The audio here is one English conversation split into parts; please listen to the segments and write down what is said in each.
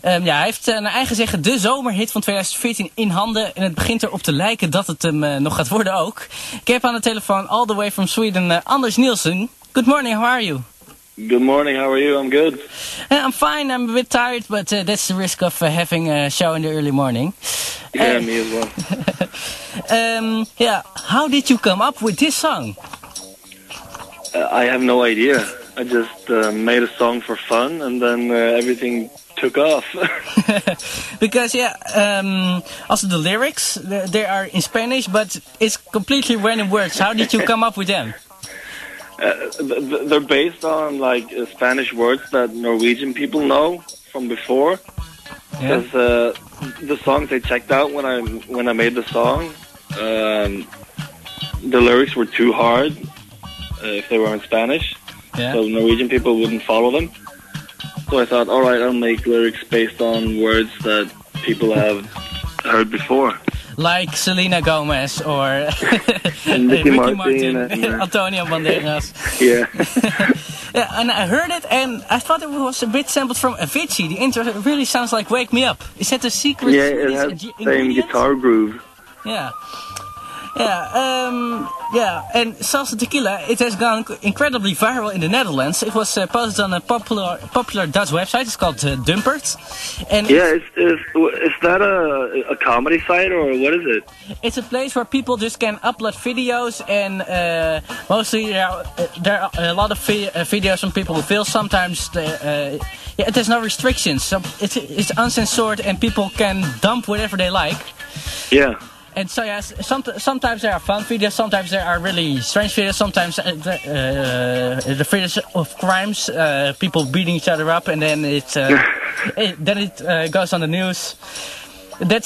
Ja, hij heeft naar eigen zeggen de zomerhit van 2014 in handen. En het begint erop te lijken dat het hem nog gaat worden ook. Ik heb aan de telefoon all the way from Sweden Anders Nielsen. Good morning, how are you? Good morning, how are you? I'm good. I'm fine, I'm a bit tired, but that's the risk of having a show in the early morning. Yeah, me as well. Yeah, how did you come up with this song? I have no idea. I just made a song for fun, and then everything took off. Because also the lyrics, they are in Spanish, but it's completely random words. How did you come up with them? They're based on like Spanish words that Norwegian people know from before. Because the songs I checked out when I made the song, the lyrics were too hard if they were in Spanish. Yeah. So Norwegian people wouldn't follow them. So I thought, all right, I'll make lyrics based on words that people have heard before. Like Selena Gomez or Ricky Martin and Antonio Banderas. Yeah. Yeah, and I heard it and I thought it was a bit sampled from Avicii. The intro really sounds like Wake Me Up. Is that the secret? Yeah, it has the same guitar groove. Yeah. Yeah, and Salsa Tequila, it has gone incredibly viral in the Netherlands. It was posted on a popular Dutch website. It's called Dumpert. And yeah, is that a comedy site or what is it? It's a place where people just can upload videos, and mostly there are a lot of videos from people who feel. Sometimes it has no restrictions. So it's uncensored, and people can dump whatever they like. Yeah. And so yes, sometimes there are fun videos, sometimes there are really strange videos, sometimes the videos of crimes, people beating each other up, and then it goes on the news. That's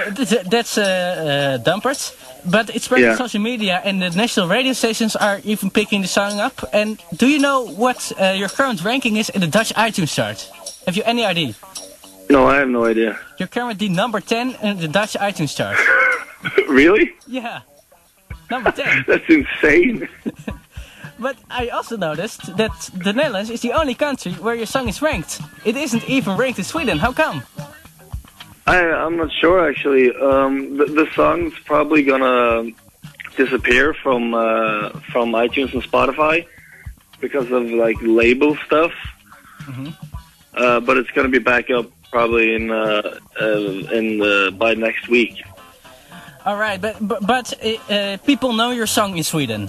Dumpert, but it's spread on social media, and the national radio stations are even picking the song up. And do you know what your current ranking is in the Dutch iTunes chart? Have you any idea? No, I have no idea. You're currently number 10 in the Dutch iTunes chart. Really? Yeah. Number 10. That's insane. But I also noticed that the Netherlands is the only country where your song is ranked. It isn't even ranked in Sweden. How come? I'm not sure actually. The song's probably gonna disappear from iTunes and Spotify because of like label stuff. Mm-hmm. But it's gonna be back up probably by next week. All right, but people know your song in Sweden.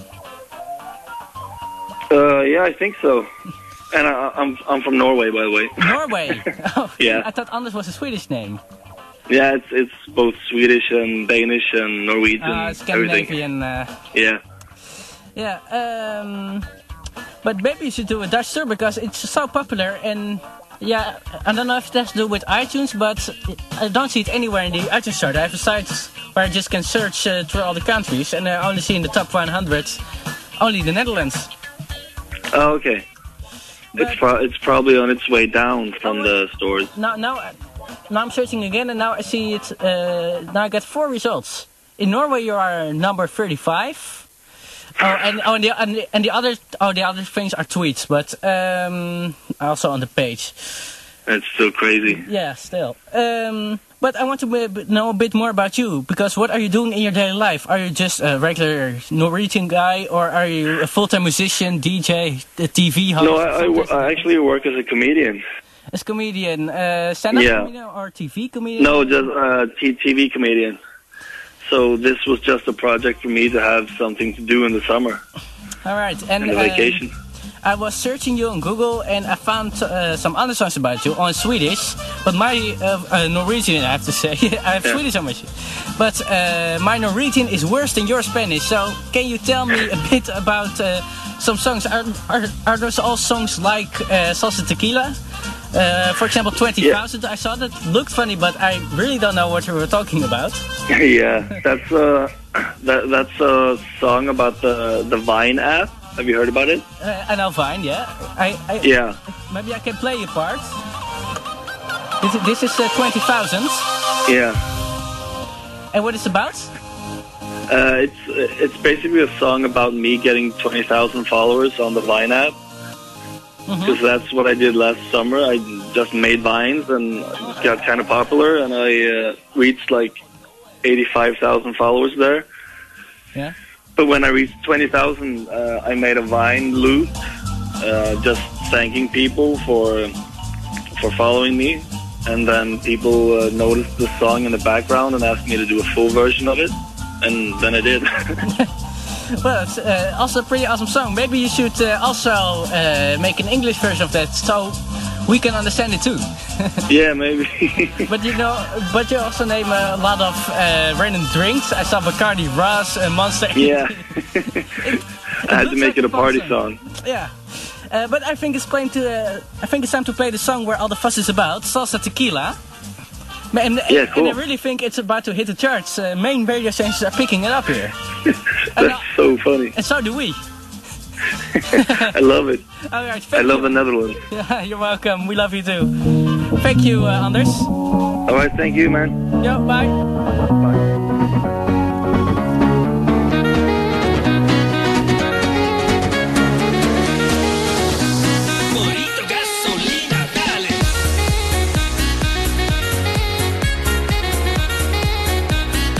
Yeah, I think so. And I'm from Norway, by the way. Norway. Oh, yeah. I thought Anders was a Swedish name. Yeah, it's both Swedish and Danish and Norwegian. Scandinavian. Yeah. Yeah. But maybe you should do a Dutch tour because it's so popular and. Yeah, I don't know if it has to do with iTunes, but I don't see it anywhere in the iTunes chart. I have a site where I just can search through all the countries, and I only see in the top 100 only the Netherlands. Oh, okay. It's probably on its way down from the stores. Now I'm searching again, and now I see it. Now I get 4 results. In Norway, you are number 35. The other things are tweets, but also on the page. That's still crazy. Yeah, still. But I want to know a bit more about you, because what are you doing in your daily life? Are you just a regular Norwegian guy, or are you a full-time musician, DJ, a TV host? No, I actually work as a comedian. As a comedian, stand-up comedian or TV comedian? No, just TV comedian. So this was just a project for me to have something to do in the summer. All right, and the vacation. I was searching you on Google and I found some other songs about you on Swedish, but my Norwegian, I have to say, I have Swedish on my sheet, but my Norwegian is worse than your Spanish. So can you tell me a bit about some songs? Are those all songs like Salsa Tequila? For example, 20,000. I saw that looked funny, but I really don't know what you were talking about. Yeah, that's a song about the Vine app. Have you heard about it? I know Vine, yeah. Yeah. Maybe I can play a part. This is 20,000. Yeah. And what it's about? It's basically a song about me getting 20,000 followers on the Vine app. because that's what I did last summer. I just made vines and got kind of popular, and I reached like 85,000 followers there. Yeah. But when I reached 20,000, I made a Vine loop, just thanking people for following me, and then people noticed the song in the background and asked me to do a full version of it, and then I did. Well, it's also a pretty awesome song. Maybe you should also make an English version of that so we can understand it too. Yeah, maybe. But you also name a lot of random drinks. I saw Bacardi Ras and Monster. Yeah. I had to make it a party song. Yeah. But I think it's time to play the song where all the fuss is about, Salsa Tequila. Yeah, cool. And I really think it's about to hit the charts. Main radio stations are picking it up here. That's so funny. And so do we. I love it. All right, I love the Netherlands. Yeah, you're welcome. We love you too. Thank you, Anders. All right, thank you, man. Yo, bye. Bye.